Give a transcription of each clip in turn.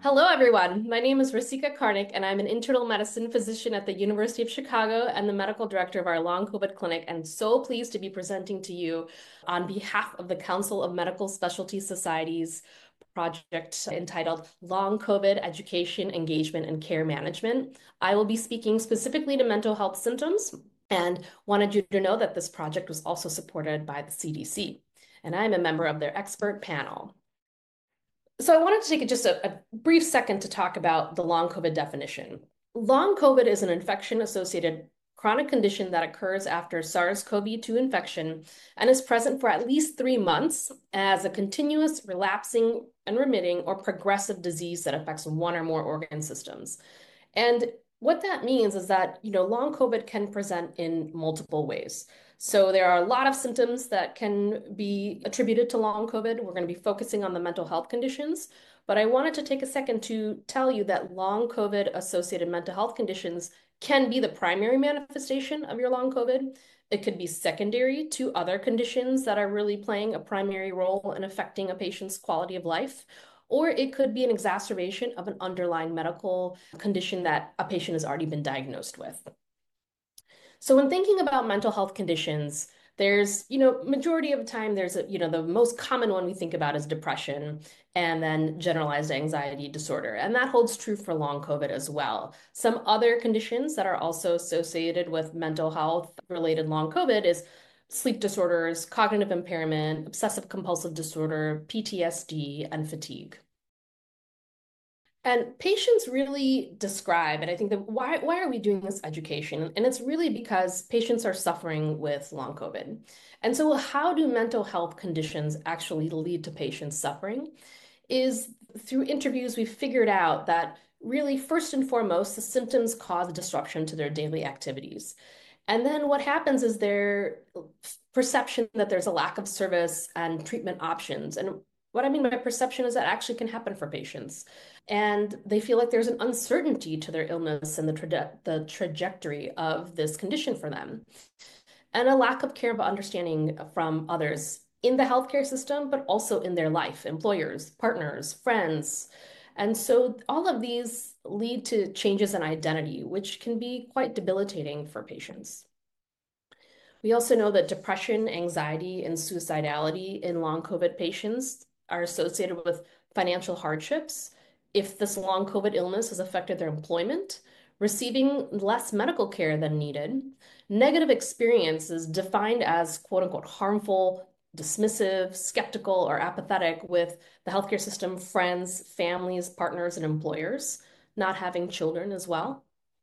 Hello, everyone. My name is Rasika Karnik, and I'm an internal medicine physician at the University of Chicago and the medical director of our long COVID clinic, and so pleased to be presenting to you on behalf of the Council of Medical Specialty Societies project entitled Long COVID Education, Engagement, and Care Management. I will be speaking specifically to mental health symptoms and wanted you to know that this project was also supported by the CDC, and I'm a member of their expert panel. So I wanted to take just a brief second to talk about the long COVID definition. Long COVID is an infection-associated chronic condition that occurs after SARS-CoV-2 infection and is present for at least 3 months as a continuous, relapsing, and remitting or progressive disease that affects one or more organ systems. And what that means is that, long COVID can present in multiple ways. So there are a lot of symptoms that can be attributed to long COVID. We're going to be focusing on the mental health conditions, but I wanted to take a second to tell you that long COVID associated mental health conditions can be the primary manifestation of your long COVID. It could be secondary to other conditions that are really playing a primary role in affecting a patient's quality of life, or it could be an exacerbation of an underlying medical condition that a patient has already been diagnosed with. So when thinking about mental health conditions, there's, majority of the time the most common one we think about is depression and then generalized anxiety disorder. And that holds true for long COVID as well. Some other conditions that are also associated with mental health related long COVID is sleep disorders, cognitive impairment, obsessive compulsive disorder, PTSD, and fatigue. And patients really describe, and I think that why are we doing this education? And it's really because patients are suffering with long COVID. And so how do mental health conditions actually lead to patients suffering? Is through interviews, we've figured out that really first and foremost, the symptoms cause disruption to their daily activities. And then what happens is their perception that there's a lack of service and treatment options. And what I mean by perception is that actually can happen for patients. And they feel like there's an uncertainty to their illness and the trajectory of this condition for them. And a lack of care but understanding from others in the healthcare system, but also in their life, employers, partners, friends. And so all of these lead to changes in identity, which can be quite debilitating for patients. We also know that depression, anxiety, and suicidality in long COVID patients are associated with financial hardships. If this long COVID illness has affected their employment, receiving less medical care than needed, negative experiences defined as quote unquote harmful, dismissive, skeptical, or apathetic with the healthcare system, friends, families, partners, and employers, not having children as well.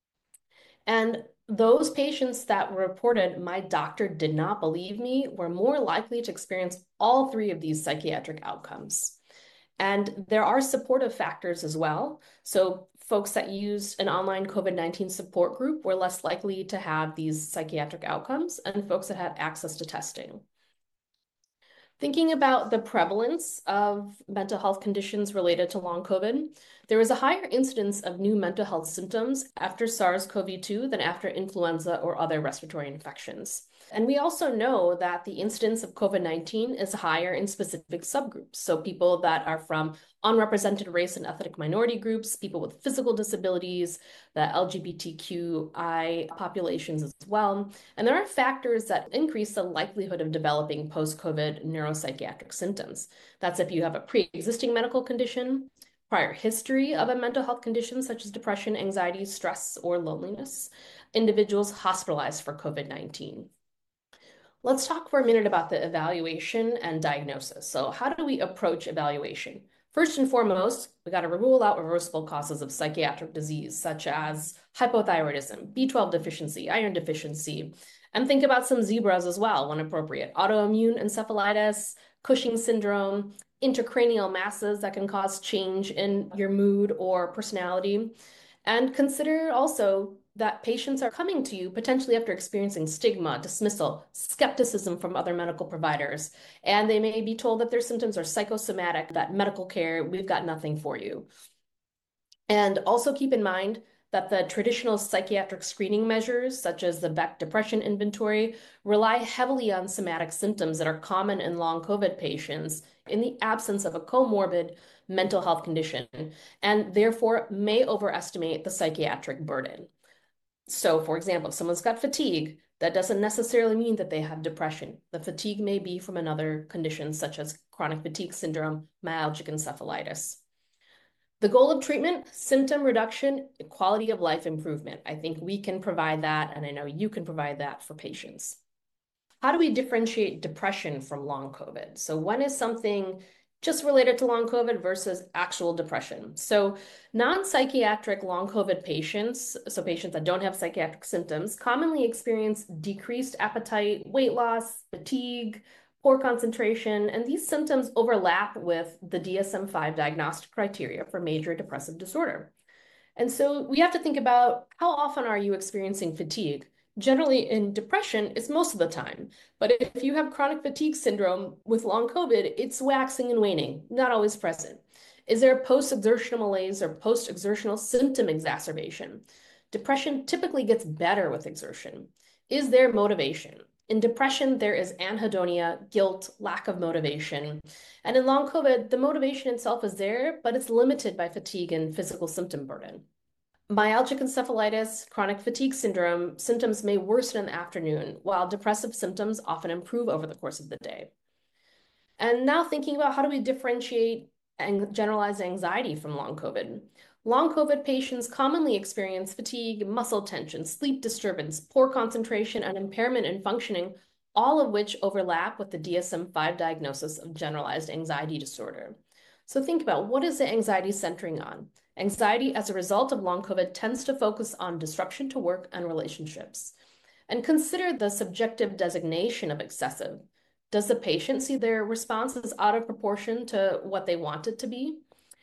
And those patients that were reported, my doctor did not believe me, were more likely to experience all three of these psychiatric outcomes. And there are supportive factors as well. So folks that used an online COVID-19 support group were less likely to have these psychiatric outcomes, and folks that had access to testing. Thinking about the prevalence of mental health conditions related to long COVID, there was a higher incidence of new mental health symptoms after SARS-CoV-2 than after influenza or other respiratory infections. And we also know that the incidence of COVID-19 is higher in specific subgroups. So people that are from unrepresented race and ethnic minority groups, people with physical disabilities, the LGBTQI populations as well. And there are factors that increase the likelihood of developing post-COVID neuropsychiatric symptoms. That's if you have a pre-existing medical condition, prior history of a mental health condition such as depression, anxiety, stress, or loneliness, individuals hospitalized for COVID-19. Let's talk for a minute about the evaluation and diagnosis. So how do we approach evaluation? First and foremost, we got to rule out reversible causes of psychiatric disease, such as hypothyroidism, B12 deficiency, iron deficiency, and think about some zebras as well when appropriate. Autoimmune encephalitis, Cushing syndrome, intracranial masses that can cause change in your mood or personality. And consider also that patients are coming to you potentially after experiencing stigma, dismissal, skepticism from other medical providers. And they may be told that their symptoms are psychosomatic, that medical care, we've got nothing for you. And also keep in mind that the traditional psychiatric screening measures, such as the Beck Depression Inventory, rely heavily on somatic symptoms that are common in long COVID patients, in the absence of a comorbid mental health condition, and therefore may overestimate the psychiatric burden. So, for example, if someone's got fatigue, that doesn't necessarily mean that they have depression. The fatigue may be from another condition, such as chronic fatigue syndrome, myalgic encephalitis. The goal of treatment, symptom reduction, quality of life improvement. I think we can provide that, and I know you can provide that for patients. How do we differentiate depression from long COVID? So when is something just related to long COVID versus actual depression? So non-psychiatric long COVID patients, so patients that don't have psychiatric symptoms, commonly experience decreased appetite, weight loss, fatigue, poor concentration, and these symptoms overlap with the DSM-5 diagnostic criteria for major depressive disorder. And so we have to think about how often are you experiencing fatigue? Generally in depression, it's most of the time. But if you have chronic fatigue syndrome with long COVID, it's waxing and waning, not always present. Is there a post-exertional malaise or post-exertional symptom exacerbation? Depression typically gets better with exertion. Is there motivation? In depression, there is anhedonia, guilt, lack of motivation. And in long COVID, the motivation itself is there, but it's limited by fatigue and physical symptom burden. Myalgic encephalitis, chronic fatigue syndrome, symptoms may worsen in the afternoon, while depressive symptoms often improve over the course of the day. And now thinking about how do we differentiate generalized anxiety from long COVID? Long COVID patients commonly experience fatigue, muscle tension, sleep disturbance, poor concentration, and impairment in functioning, all of which overlap with the DSM-5 diagnosis of generalized anxiety disorder. So think about, what is the anxiety centering on? Anxiety as a result of long COVID tends to focus on disruption to work and relationships. And consider the subjective designation of excessive. Does the patient see their response as out of proportion to what they want it to be?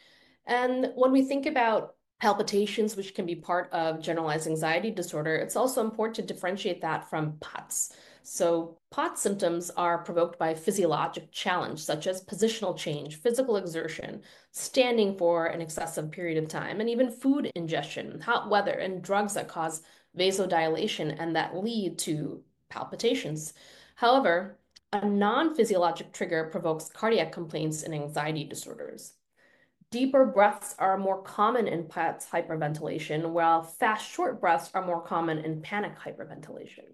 And when we think about palpitations, which can be part of generalized anxiety disorder, it's also important to differentiate that from POTS. So POTS symptoms are provoked by physiologic challenge, such as positional change, physical exertion, standing for an excessive period of time, and even food ingestion, hot weather, and drugs that cause vasodilation and that lead to palpitations. However, a non-physiologic trigger provokes cardiac complaints and anxiety disorders. Deeper breaths are more common in POTS hyperventilation, while fast, short breaths are more common in panic hyperventilation.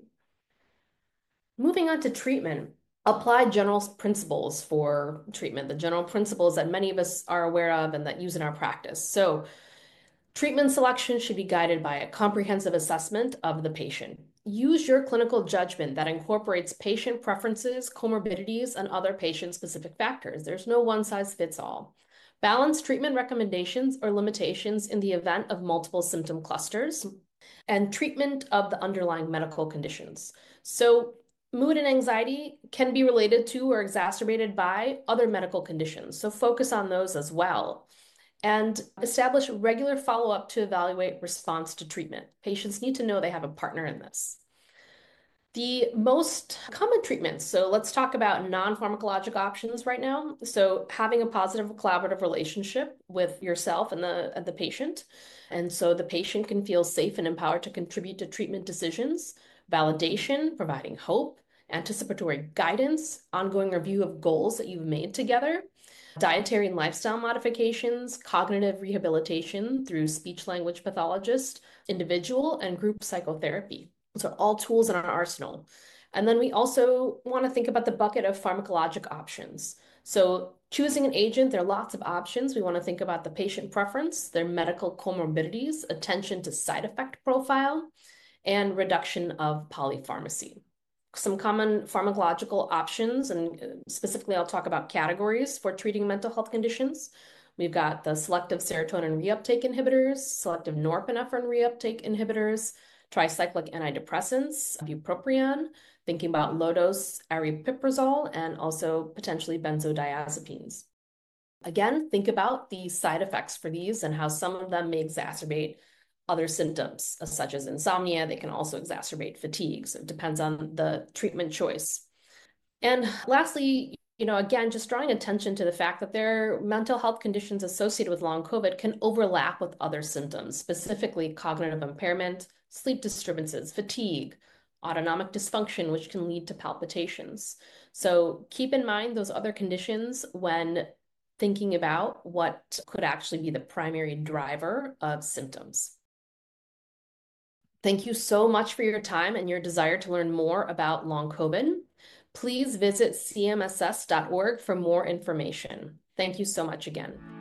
Moving on to treatment, apply general principles for treatment, the general principles that many of us are aware of and that use in our practice. So treatment selection should be guided by a comprehensive assessment of the patient. Use your clinical judgment that incorporates patient preferences, comorbidities, and other patient-specific factors. There's no one-size-fits-all. Balance treatment recommendations or limitations in the event of multiple symptom clusters, and treatment of the underlying medical conditions. So mood and anxiety can be related to or exacerbated by other medical conditions. So focus on those as well. And establish regular follow-up to evaluate response to treatment. Patients need to know they have a partner in this. The most common treatments, so let's talk about non-pharmacologic options right now. So having a positive collaborative relationship with yourself and the patient. And so the patient can feel safe and empowered to contribute to treatment decisions, validation, providing hope, anticipatory guidance, ongoing review of goals that you've made together, dietary and lifestyle modifications, cognitive rehabilitation through speech-language pathologist, individual and group psychotherapy. So all tools in our arsenal. And then we also want to think about the bucket of pharmacologic options. So choosing an agent, there are lots of options. We want to think about the patient preference, their medical comorbidities, attention to side effect profile, and reduction of polypharmacy. Some common pharmacological options, and specifically I'll talk about categories for treating mental health conditions. We've got the selective serotonin reuptake inhibitors, selective norepinephrine reuptake inhibitors, tricyclic antidepressants, bupropion, thinking about low-dose aripiprazole, and also potentially benzodiazepines. Again, think about the side effects for these and how some of them may exacerbate other symptoms, such as insomnia. They can also exacerbate fatigue. So it depends on the treatment choice. And lastly, again, just drawing attention to the fact that their mental health conditions associated with long COVID can overlap with other symptoms, specifically cognitive impairment, sleep disturbances, fatigue, autonomic dysfunction, which can lead to palpitations. So keep in mind those other conditions when thinking about what could actually be the primary driver of symptoms. Thank you so much for your time and your desire to learn more about long COVID. Please visit cmss.org for more information. Thank you so much again.